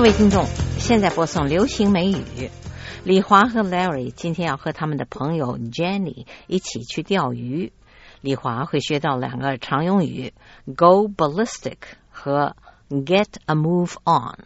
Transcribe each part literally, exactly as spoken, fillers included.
位听众，现在播送流行美语。李华和 Larry 今天要和他们的朋友 Jenny 一起去钓鱼。李华会学到两个常用语 Go ballistic 和 Get a move on。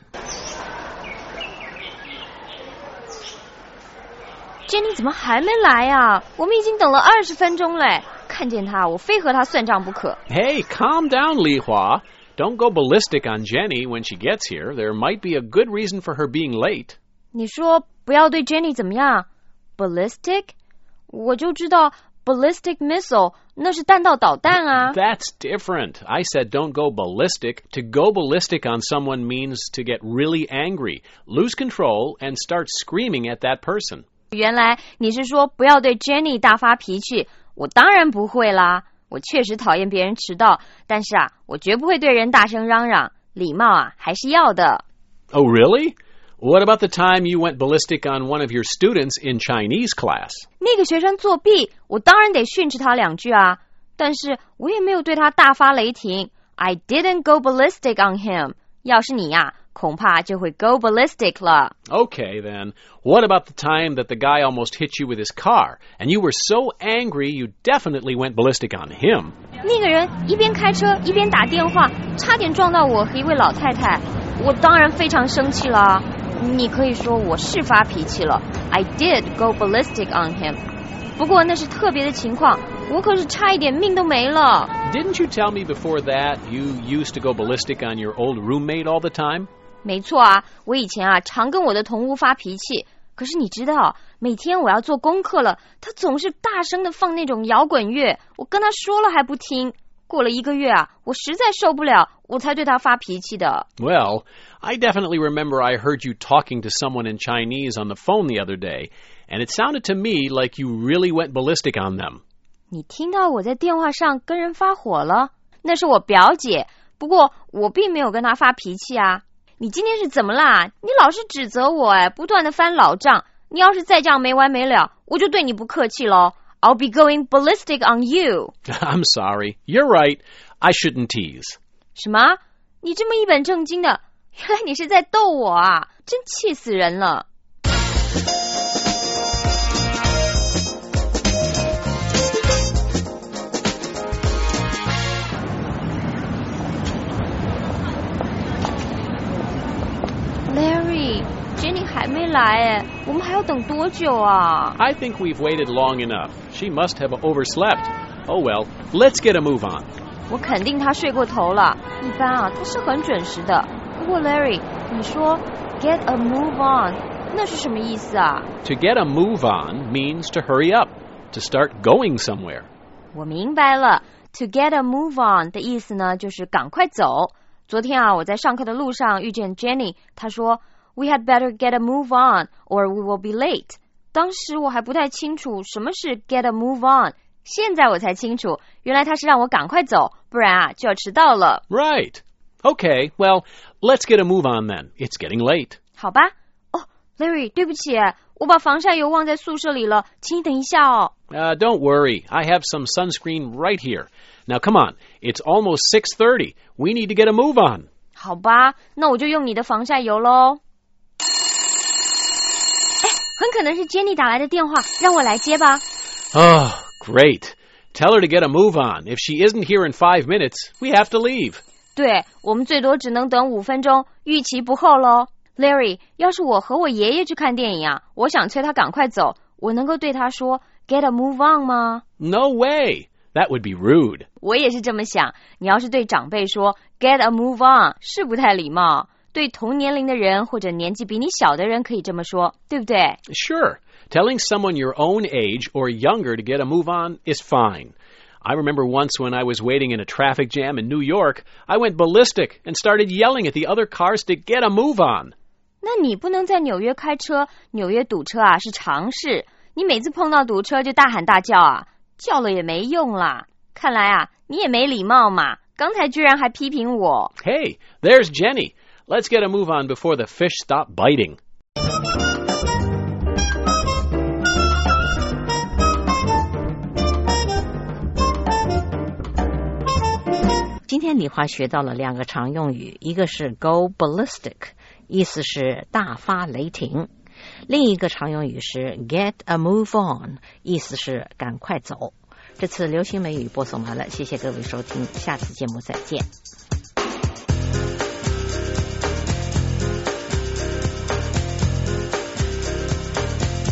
Jenny 怎么还没来呀？我们已经等了二十分钟嘞，看见他我非和他算账不可。 Hey, calm down, Li Hua. Don't go ballistic on Jenny when she gets here. There might be a good reason for her being late. 你说不要对 Jenny 怎么样？ Ballistic？ 我就知道 ballistic missile 那是弹道导弹啊。 That's different. I said don't go ballistic. To go ballistic on someone means to get really angry, lose control, and start screaming at that person. 原来你是说不要对 Jenny 大发脾气。我当然不会啦，我确实讨厌别人迟到，但是啊，我绝不会对人大声嚷嚷，礼貌啊还是要的。 Oh, really? What about the time you went ballistic on one of your students in Chinese class? 那个学生作弊，我当然得训斥他两句啊，但是我也没有对他大发雷霆。 I didn't go ballistic on him. 要是你呀，恐怕就会 go ballistic 了。 Okay, then. What about the time that the guy almost hit you with his car, and you were so angry you definitely went ballistic on him? 那个人一边开车一边打电话，差点撞到我和一位老太太，我当然非常生气了。你可以说我是发脾气了。 I did go ballistic on him. 不过那是特别的情况，我可是差一点命都没了。 Didn't you tell me before that you used to go ballistic on your old roommate all the time? 没错啊，我以前啊常跟我的同屋发脾气，可是你知道，每天我要做功课了，他总是大声的放那种摇滚乐，我跟他说了还不听。过了一个月啊，我实在受不了，我才对他发脾气的。 Well, I definitely remember I heard you talking to someone in Chinese on the phone the other day, and it sounded to me like you really went ballistic on them. 你听到我在电话上跟人发火了？那是我表姐，不过我并没有跟她发脾气啊。你今天是怎么啦？你老是指责我哎，不断的翻老账。你要是再这样没完没了，我就对你不客气咯。I'll be going ballistic on you. I'm sorry. You're right. I shouldn't tease. 什么？你这么一本正经的，原来你是在逗我啊！真气死人了。Larry, Jenny 还没来哎，我们还要等多久啊？ I think we've waited long enough. She must have overslept. Oh well, let's get a move on. 我肯定她睡过头了，一般啊，她是很准时的。不过 Larry, 你说 get a move on, 那是什么意思啊？ To get a move on means to hurry up, to start going somewhere. 我明白了 To get a move on 的意思呢，就是赶快走。昨天啊，我在上课的路上遇见 Jenny， 她说 We had better get a move on or we will be late。 当时我还不太清楚什么是 get a move on， 现在我才清楚，原来她是让我赶快走，不然啊就要迟到了。 Right. Okay, well, let's get a move on then. It's getting late. 好吧。哦 Larry， 对不起，我把防晒油忘在宿舍里了，请你等一下哦。 Uh, don't worry. I have some sunscreen right here. Now, come on. It's almost six thirty. We need to get a move on. 好吧，那我就用你的防晒油咯。哎，很可能是 Jenny 打来的电话，让我来接吧。 Oh, great. Tell her to get a move on. If she isn't here in five minutes, we have to leave. 对，我们最多只能等五分钟，逾期不候咯。 Larry， 要是我和我爷爷去看电影啊，我想催他赶快走，我能够对他说 Get a move on 吗？ No way. That would be rude. 我也是这么想，你要是对长辈说 Get a move on 是不太礼貌，对同年龄的人或者年纪比你小的人可以这么说，对不对？ Sure. Telling someone your own age or younger to get a move on is fine. I remember once when I was waiting in a traffic jam in New York, I went ballistic and started yelling at the other cars to get a move on. 那你不能在纽约开车，纽约堵车啊是常事，你每次碰到堵车就大喊大叫啊，叫了也没用啦。看来啊，你也没礼貌嘛，刚才居然还批评我。 Hey, there's Jenny. Let's get a move on before the fish stop biting. 今天李华学到了两个常用语，一个是 go ballistic， 意思是大发雷霆。另一个常用语是 get a move on， 意思是赶快走。这次流行美语播送完了，谢谢各位收听，下次节目再见。